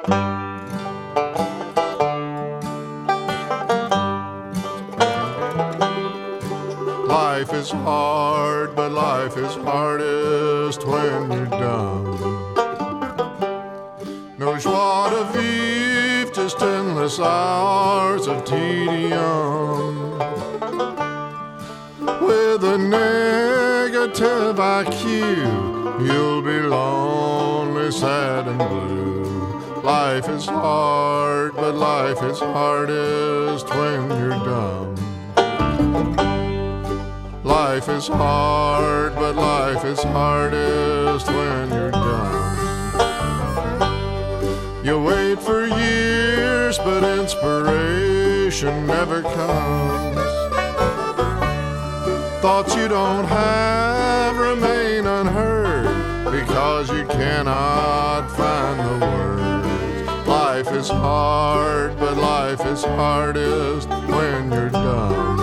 Life is hard, but life is hardest when you're dumb. No joie de vivre, just endless hours of tedium. With a negative IQ, you'll be lonely, sad, and blue. Life is hard, but life is hardest when you're dumb. Life is hard, but life is hardest when you're dumb. You wait for years, but inspiration never comes. Thoughts you don't have remain unheard because you cannot find the words. Life is hard, but life is hardest when you're dumb.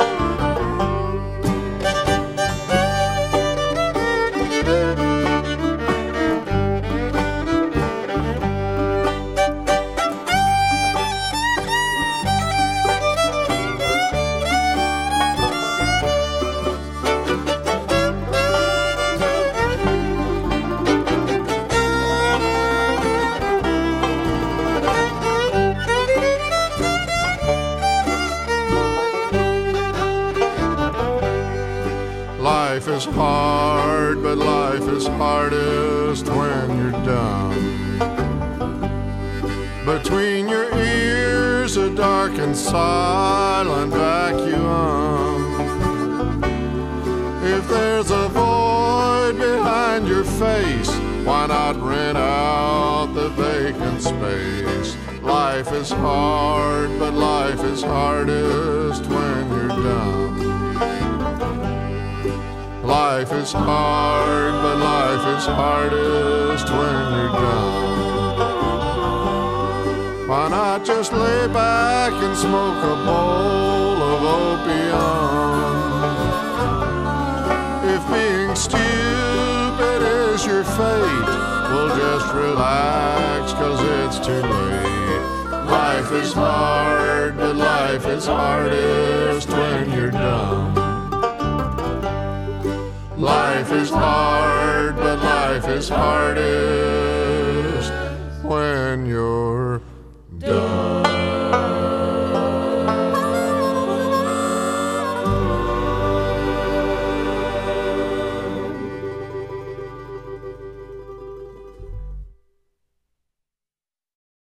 Life is hard, but life is hardest when you're dumb. Between your ears, a dark and silent vacuum. If there's a void behind your face, why not rent out the vacant space? Life is hard, but life is hardest when you're dumb. Life is hard, but life is hardest when you're dumb. Why not just lay back and smoke a bowl of opium? If being stupid is your fate, well, just relax, 'cause it's too late. Life is hard, but life is hardest when you're dumb. Life is hard, but life is hardest when you're